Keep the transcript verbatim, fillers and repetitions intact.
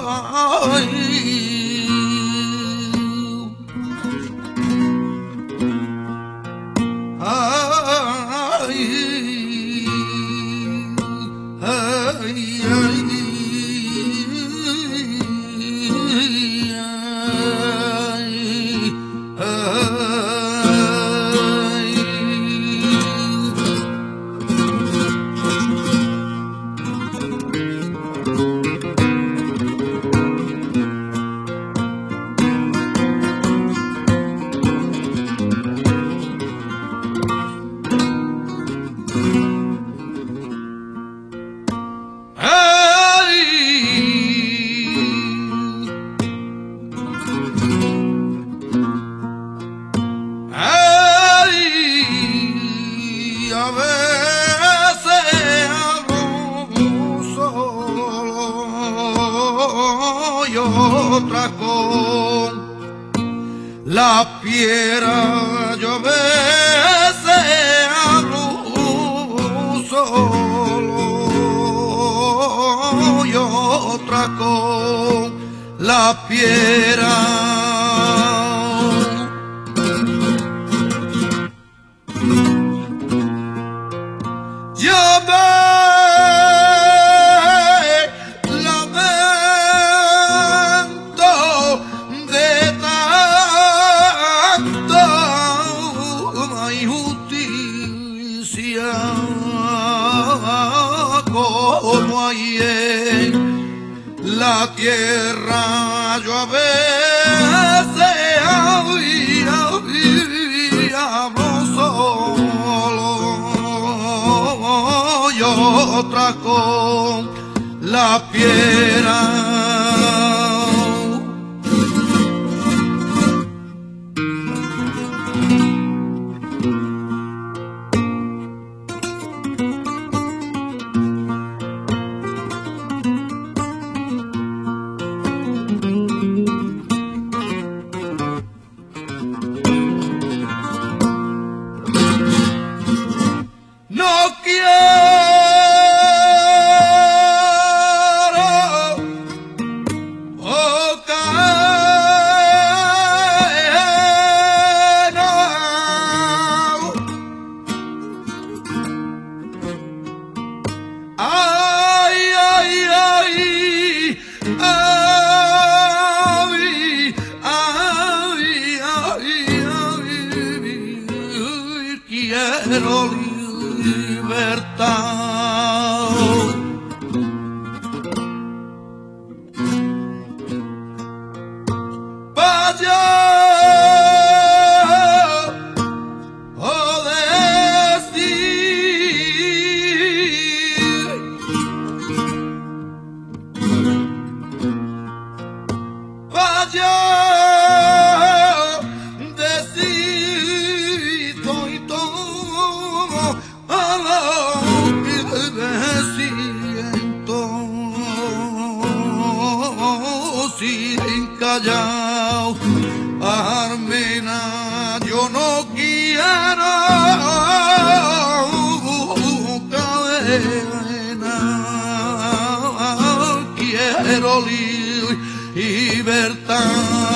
otra con la piedra. Yo a veces hablo solo y otra con la piedra. Yo me lamento de tanta injusticia como hay en la tierra. Yo a veces había, hablo solo y otra con la piedra. No quiero oh, caer, no. Ay, ay, ay, ay, ay, ay, ay, quiero libertad. Vaya oh decir vaya decir todo y todo a lo que siento sin callar. Armena, yo no quiero cadena, quiero libertad.